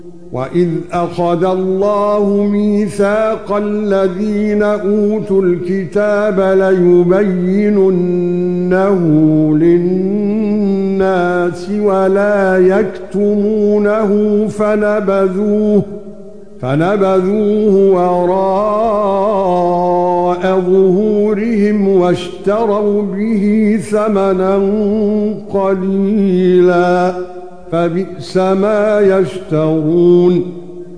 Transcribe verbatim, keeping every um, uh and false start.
وَإِذْ أَخَذَ اللَّهُ مِيثَاقَ الَّذِينَ أُوتُوا الْكِتَابَ لَيُبَيِّنُنَّهُ لِلنَّاسِ وَلَا يَكْتُمُونَهُ فَنَبَذُوهُ فَنَبَذُوهُ وَرَاءَ ظُهُورِهِمْ وَاشْتَرَوْا بِهِ ثَمَنًا قَلِيلًا فَبِئْسَ مَا يَشْتَرُونَ